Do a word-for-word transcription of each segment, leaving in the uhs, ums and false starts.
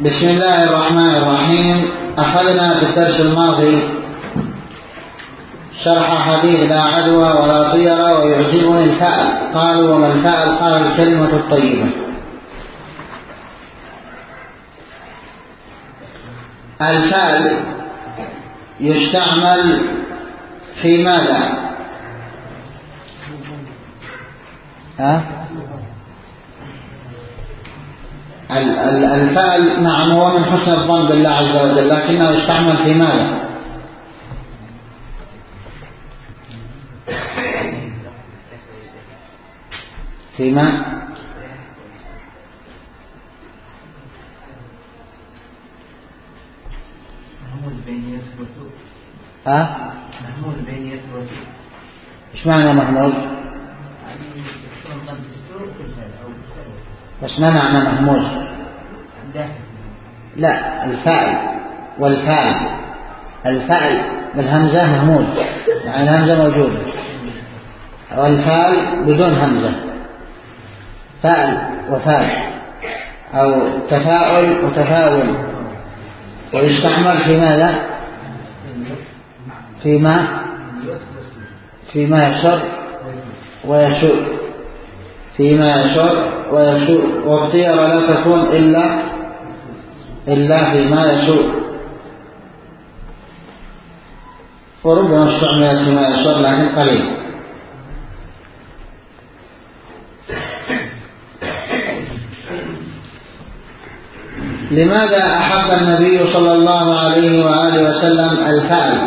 بسم الله الرحمن الرحيم. أخذنا في الدرس الماضي شرح حديث لا عدوى ولا طيرة ويعجبني الفأل. قالوا وما الفأل؟ قال الكلمة الطيبة. الفأل يستعمل في ماذا؟ ها؟ الفأل نعم هو من حسن الظن بالله عز وجل، لكنه يستعمل في ماذا؟ فيما ها؟ محمود بين يسر. ايش معنى محمود؟ بس ما معنى محمود؟ لا، الفاعل والفاعل. الفاعل بالهمزة محمود، يعني الهمزة موجودة، والفاعل بدون همزة، فاعل وفاعل أو تفاعل وتفاعل. ويستعمل في ماذا؟ فيما فيما يسر ويسوء، فيما يسر ويسوء. والطيرة لا تكون إلا إلا فيما يسوء، وربما استعملت فيما يسر لكن قليل. لماذا أحب النبي صلى الله عليه وآله وسلم الفأل؟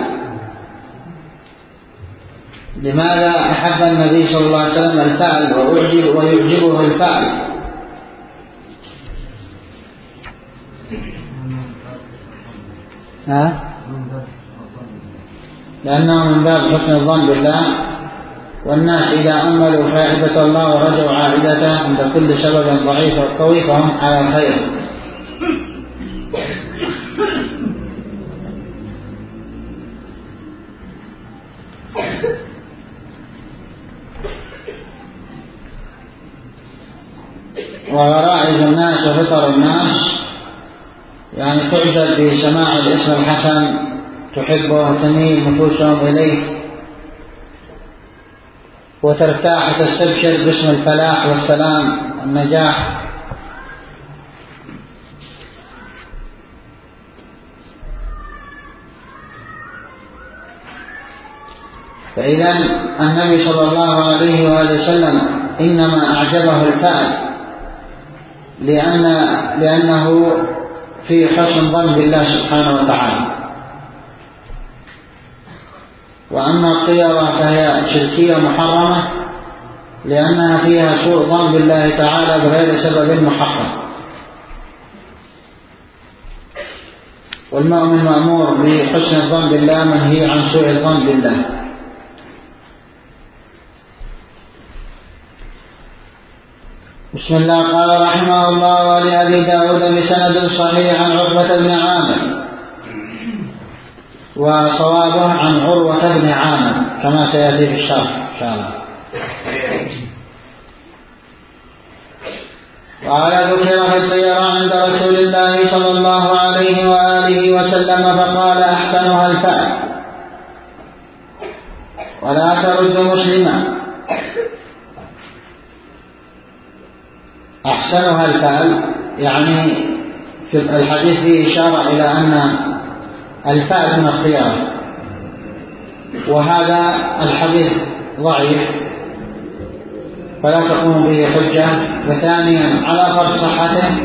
لماذا أحب النبي صلى الله عليه وسلم الفأل وأعجب ويعجبه الفأل؟ ها؟ لأنه من باب حسن الظن بالله، والناس إذا أملوا فائدة الله ورجوا عائدته عند كل سبب ضعيف وقوي فهم على خير. وغرائز الناس وفطر الناس، يعني تعجب بسماع الاسم الحسن، تحبه وتميل نفوسهم إليه، وترتاح وتستبشر باسم الفلاح والسلام والنجاح. فإذا النبي صلى الله عليه وآله وسلم إنما أعجبه الفأل لأن لأنه في حسن ظن بالله سبحانه وتعالى. وأما الطيرة فهي شركية محرمة لأنها فيها سوء ظن بالله تعالى بغير سبب محقق. والمؤمن مأمور بحسن الظن بالله، منهي عن سوء الظن بالله. بسم الله. قال رحمه الله: ولأبي داود بسند صحيح عن عقبة بن عامر، وصوابه عن عروة بن عامر كما سيأتي في الشرح إن شاء الله. وعلى ذكر في الطيرة عند رسول الله صلى الله عليه وآله وسلم فقال: أحسنها الفأل ولا ترد مسلما. أحسنها الفأل يعني في الحديث فيه إشارة إلى أن الفأل من الطيرة، وهذا الحديث ضعيف فلا تقوم به حجة. وثانيا على فرض صحته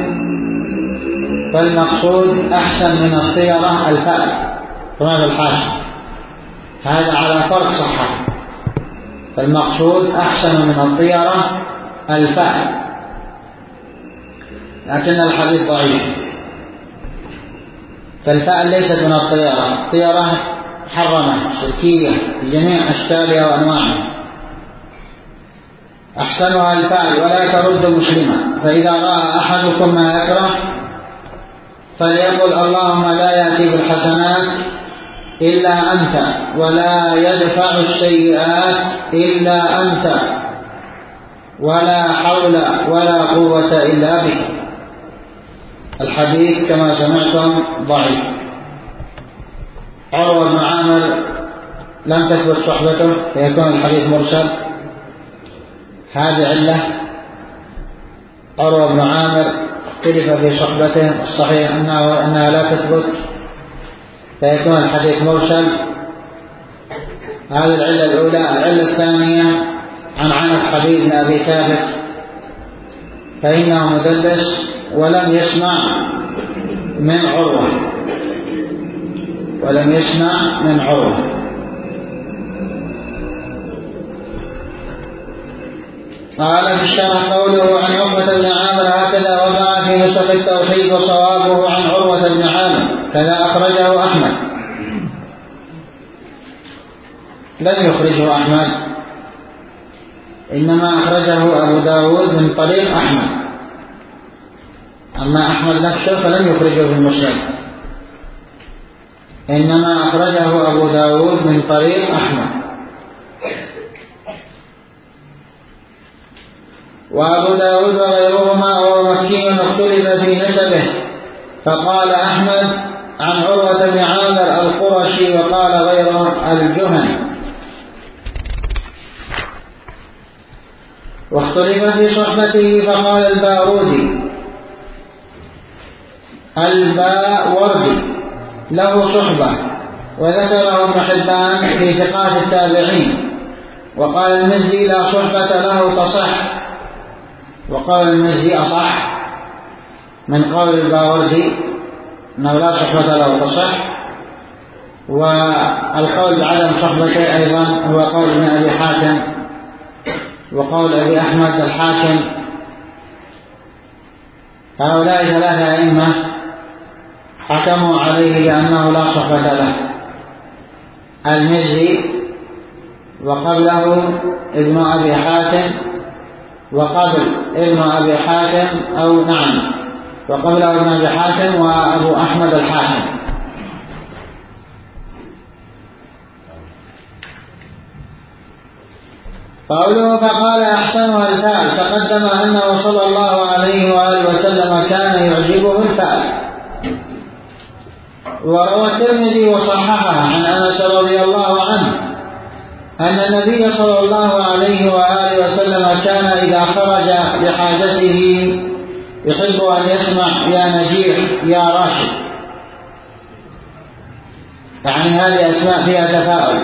فالمقصود أحسن من الطيرة الفأل كما في الحاشية، هذا على فرض صحته، فالمقصود أحسن من الطيرة الفأل، لكن الحديث ضعيف. فالفأل ليست من الطيرة، الطيرة محرمة شركية بجميع أشكالها وأنواعها. أحسنها الفأل ولا ترد مسلما. فإذا رأى أحدكم ما يكره فليقل: اللهم لا يأتي بالحسنات إلا أنت، ولا يدفع السيئات إلا أنت، ولا حول ولا قوة إلا بك. الحديث كما سمعتم ضعيف. عروة بن عامر لم تثبت صحبته فيكون الحديث مرسل. هذه علة. عروة بن عامر اختلف في صحبته، الصحيح أنه أنها لا تثبت فيكون الحديث مرسل. هذه العلة الأولى. العلة الثانية عن عنف حبيب بن أبي ثابت فإنه مدلس ولم يسمع من عروة ولم يسمع من عروة. قال في الشرح قوله عن عقبة بن عامر هكذا وضع في نسخ التوحيد وصوابه عن عروة بن عامر كذا أخرجه أحمد. لم يخرجه أحمد، إنما أخرجه أبو داود من طريق أحمد. أما أحمد نفسه فلم يخرجه في المسند، إنما أخرجه أبو داود من طريق أحمد. وأبو داود وغيرهما وهو مكي اختلف في نسبه، فقال أحمد عن عروة بن عامر القرشي وقال غيره الجهني. واختلف في صحبته فقال البارودي الباوردي له صحبة، وذكره ابن حبان في ثقات التابعين. وقال المزي لا صحبة له تصح، وقال المزي أصح من قول الباوردي أنه لا صحبة له تصح. والقول بعدم صحبته أيضا هو قول ابن أبي حاتم وقول أبي أحمد الحاكم. هؤلاء ثلاثة أئمة حكموا عليه بأنه لا صحبة له. المزي وقبله ابن أبي حاتم وقبل ابن أبي حاتم أو نعم وقبله ابن أبي حاتم وأبو أحمد الحاكم. قوله فقال أحسنها الفعل، تقدم أنه صلى الله عليه وآله وسلم كان يعجبه الفعل. وروى الترمذي وصححه عن أنس رضي الله عنه أن النبي صلى الله عليه وآله وسلم كان إذا خرج لحاجته يحب أن يسمع يا نجيح يا راشد، يعني هذه أسماء فيها تفاؤل.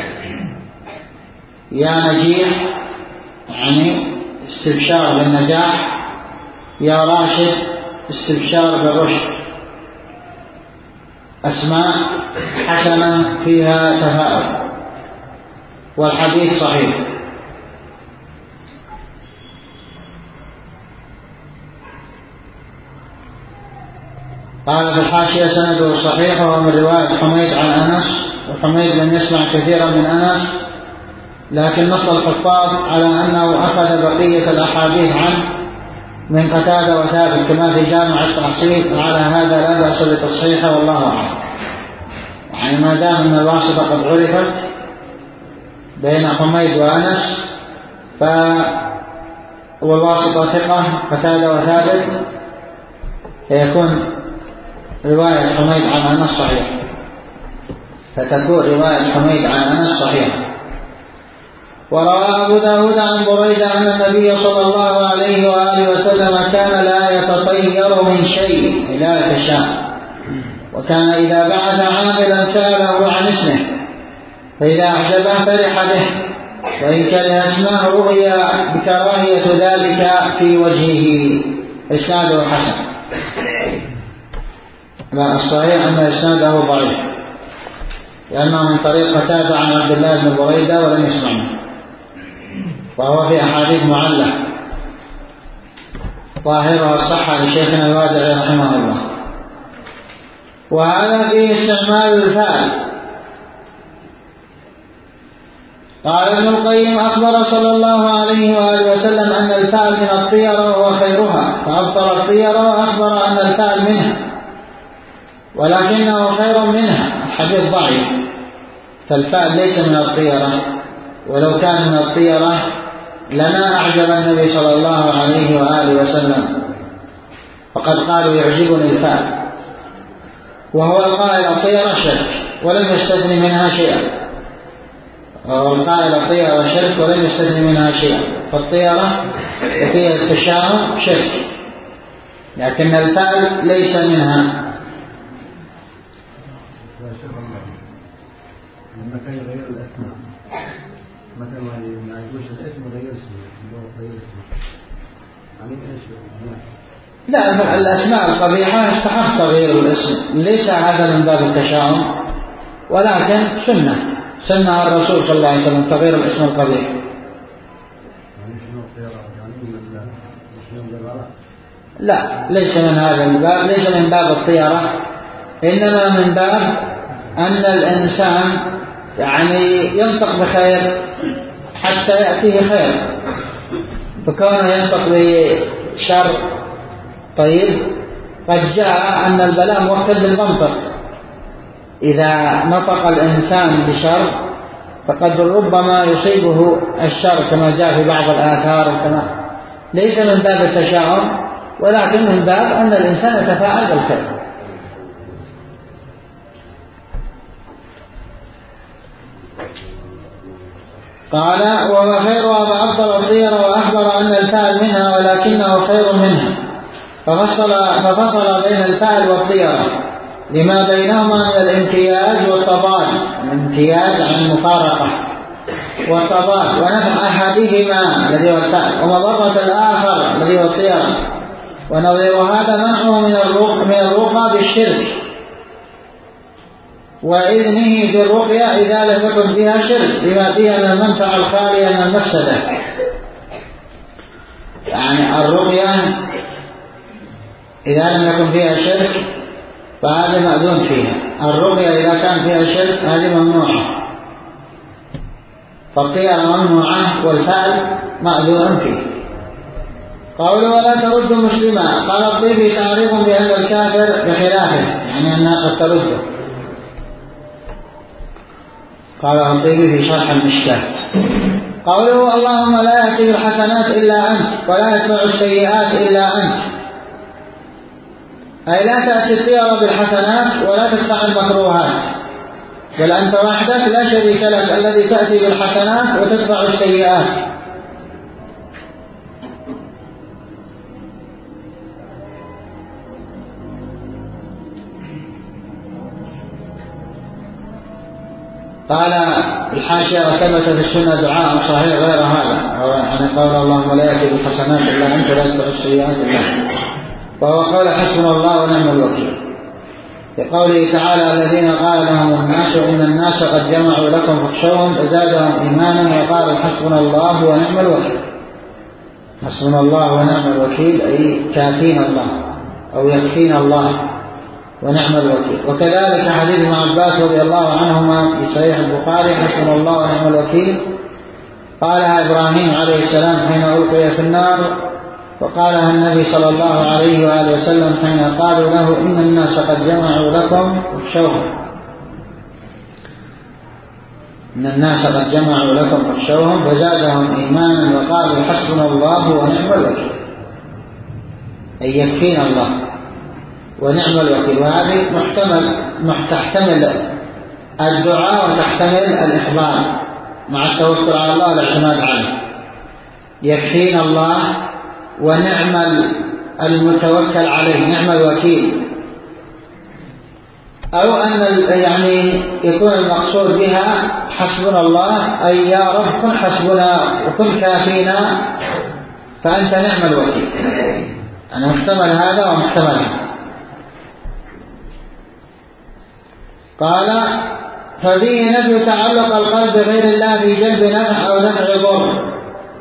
يا نجيح يعني استبشار بالنجاح، يا راشد استبشار بالرشد، أسماء حسنة فيها تفاؤل. والحديث صحيح. قال في الحاشية سنده صحيح وهو من رواية حميد عن أنس، وحميد لم يسمع كثيرا من أنس، لكن نص الحفاظ على أنه أخذ بقية الأحاديث عنه من قتادة وثابت كما في جامع التحصيل، وعلى هذا لا بأس بتصحيحه والله أعلم. يعني ما دام أن الواسطة قد عرفت بين حميد وأنس والواسطة ثقة قتادة وثابت فيكون رواية حميد عن أنس صحيح، فتكون رواية حميد عن أنس صحيح. وروى أبو داود عن بريدة أن النبي صلى الله عليه وآله وسلم كان لا يتطير من شيء لا يتشاء، وكان إذا بعث عاملا سأله عن اسمه فإذا أعجبه فرح به، وإن كان اسمه رؤي بكراهية ذلك في وجهه. إسناده حسن. لا الصحيح أن إسناده ضعيف لأنه من طريق قتادة عن عبد الله بن بريدة ولم يسمع منه، وهو في أحاديث معلة ظاهرها الصحة لشيخنا الوادعي رحمه الله. وهذا فيه استعمال الفعل. قال ابن القيم أخبر صلى الله عليه وآله وسلم أن الفعل من الطيرة وهو خيرها، فأبطل الطيرة وأخبر أن الفعل منها ولكنه خير منها. الحديث ضعيف، فالفعل ليس من الطيرة، ولو كان من الطيرة لما أعجب النبي صلى الله عليه وآله وسلم. وقد قالوا يعجبني الفأل، وهو القائل الطيرة شرك ولم يستثني منها شيئا، وهو القائل الطيرة شرك ولم يستثني منها شيئا، فالطيرة وفيها التشاؤم شرك، لكن الفأل ليس منها. لما كان يغير الأسماء مثلا ما يقولش الاسم غير اسمه اللي هو غير اسمه يعني ايش؟ لا، الأسماء القبيحة يستحق تغيير الاسم، ليس هذا من باب التشاؤم، ولكن سنة سنة الرسول صلى الله عليه وسلم تغيير الاسم القبيح. لا، ليس من هذا الباب، ليس من باب الطيرة، إنما من باب أن الإنسان يعني ينطق بخير حتى يأتيه خير، فكونه ينطق بشر. طيب، قد جاء أن البلاء موكل بالمنطق، إذا نطق الإنسان بشر فقد ربما يصيبه الشر كما جاء في بعض الآثار، كما ليس من باب التشاؤم، ولكن من باب أن الإنسان يتفاعل بالخير. قال: وما خيرها فأفضل الطيرة، وأخبر أن الفعل منها ولكنه خير منها، ففصل, ففصل بين الفعل والطيرة لما بينهما من الامتياز والتضاد، الامتياز عن المفارقة، والتضاد، ونفع أحدهما الذي هو الفعل ومضرة الآخر الذي هو الطيرة، ونظير هذا منعه من الرقى بالشرك وإذنه بالرقية إذا لم يكن فيها شرك لما فيها من المنفعة الخالية من المفسدة. يعني الرقية إذا لم يكن فيها شرك فهذا مأذون فيها، الرقية إذا كان فيها شرك هذه ممنوعة، فالطيرة ممنوعة والفعل مأذون فيه. قوله: ولا ترد مسلما. قال الطيبي: تعريف بأن الكافر بخلافه، يعني أنها قد ترده. قال الطيبي في شرح المشكاة. قوله: اللهم لا يأتي بالحسنات إلا أنت ولا يتبع السيئات إلا أنت، أي لا تأتي الطيرة بالحسنات ولا تتبع المكروهات، بل أنت وحدك لا شريك لك الذي تأتي بالحسنات وتتبع السيئات. قال الحاشية: ثبت في السنة دعاء صحيح غير هذا، أو يعني قول اللهم لا يأتي بالحسنات إلا أنت ولا يتبع السيئات إلا أنت، وهو قول حسبنا الله ونعم الوكيل. لقوله تعالى: الذين قال لهم الناس إن الناس قد جمعوا لكم فاخشوهم فزادهم إيمانا وقالوا حسبنا الله ونعم الوكيل. حسبنا الله ونعم الوكيل أي كافينا الله أو يكفينا الله ونعم الوكيل. وكذلك حديث ابن عباس رضي الله عنهما في صحيح البخاري: حسبنا الله ونعم الوكيل قالها إبراهيم عليه السلام حين ألقي في النار، وقالها النبي صلى الله عليه وآله وسلم حين قالوا له إن الناس قد جمعوا لكم فاخشوهم، إن الناس قد جمعوا لكم فاخشوهم فزادهم إيمانا وقالوا حسبنا الله ونعم الوكيل، أي يكفينا الله ونعم الوكيل. وهذه محتمل تحتمل الدعاء وتحتمل الإخبار مع التوكل على الله والاعتماد عليه. يكفينا الله ونعم المتوكل عليه، نعم الوكيل. أو أن يعني يكون المقصود بها حسبنا الله، أي يا رب كن حسبنا وكن كافينا فأنت نعم الوكيل. أنا محتمل هذا ومحتمل هذا. قال: ففيه نفي تعلق القلب بغير الله في جلب نفع أو دفع ضر.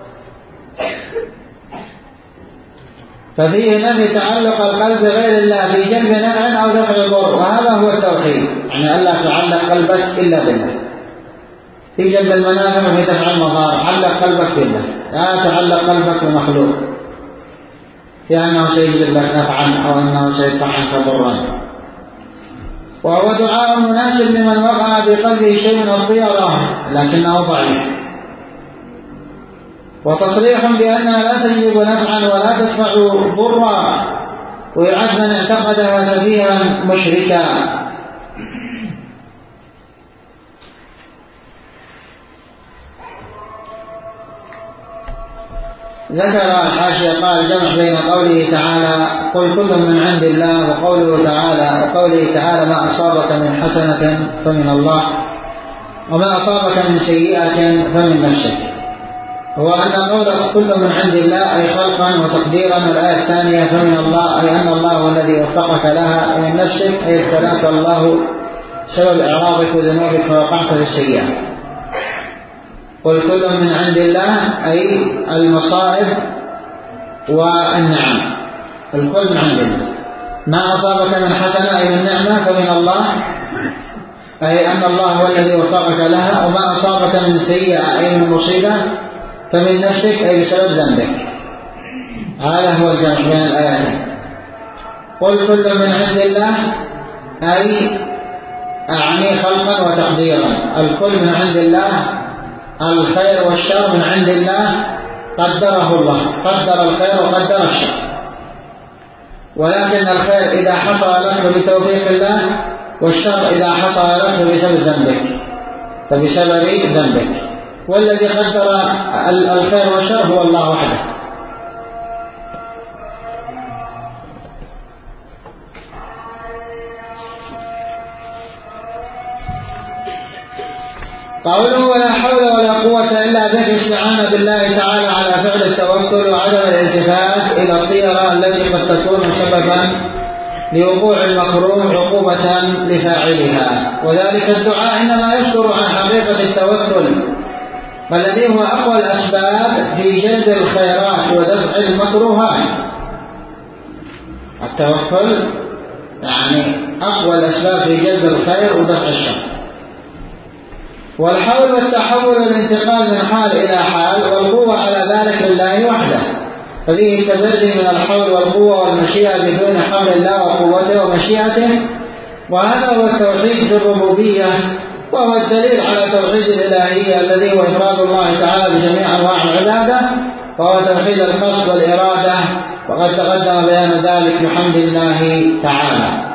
ففيه نفي تعلق القلب بغير الله في جلب نفع أو دفع ضر، وهذا هو التوحيد، يعني ألا تعلق قلبك إلا بالله في جلب المنافع وفي دفع المضار. علق قلبك بالله، لا تعلق قلبك بمخلوق في أنه سيجلب لك نفعا أو أنه سيدفع عنك ضرا. وهو دعاء مناسب لمن وقع بقلبه شيء من الطيرة لكنه ضعيف، وتصريح بأنها لا تجلب نفعا ولا تدفع ضرا ويعد من اعتقدها كثيرا مشركا. ذكر الحاشية قال جمع بين قوله تعالى قل كل من عند الله وقوله تعالى وقوله تعالى ما أصابك من حسنة فمن الله وما أصابك من سيئة فمن نفسك. هو أن قول كل من عند الله أي خلقا وتقديرا، والآية الثانية فمن الله أي أن الله هو الذي وفقك لها، ومن نفسك أي ابتلاك الله سبب إعراضك وذنوبك فوقعت في السيئات. قل كل من عند الله أي المصائب والنعم، الكل من عند الله. ما أصابك من حسنة أي من نعمة فمن الله أي أن الله هو الذي وفقك لها، وما أصابك من سيئة أي من مصيبة فمن نفسك أي بسبب ذنبك. هذا هو الجمع بين الآيات. قل كل من عند الله أي أعني خلقا وتقديرا، الكل من عند الله، الخير والشر من عند الله قدره الله، قدر الخير وقدر الشر. ولكن الخير إذا حصل لك بتوفيق الله، والشر إذا حصل لك بسبب ذنبك فبسبب ذنبك. والذي قدر الخير والشر هو الله وحده. قوله ولا حول ولا قوة إلا به استعانة بالله تعالى على فعل التوكل وعدم الالتفات إلى الطيرة التي قد تكون سببا لوقوع المكروه عقوبة لفاعلها. وذلك الدعاء إنما يصدر عن حقيقة التوكل والذي هو أقوى الأسباب في جلب الخيرات ودفع المكروهات. التوكل يعني أقوى الأسباب في جلب الخير ودفع الشر. والحول والتحول والانتقال من حال إلى حال، والقوة على ذلك لله وحده، ففيه التبري من الحول والقوة والمشيئة بدون حول الله وقوته ومشيئته. وهذا هو التوحيد بالربوبية، وهو الدليل على توحيد الإلهية الذي هو إفراد الله تعالى بجميع أنواع العبادة، وهو توحيد القصد والإرادة، وقد تقدم بيان ذلك بحمد الله تعالى.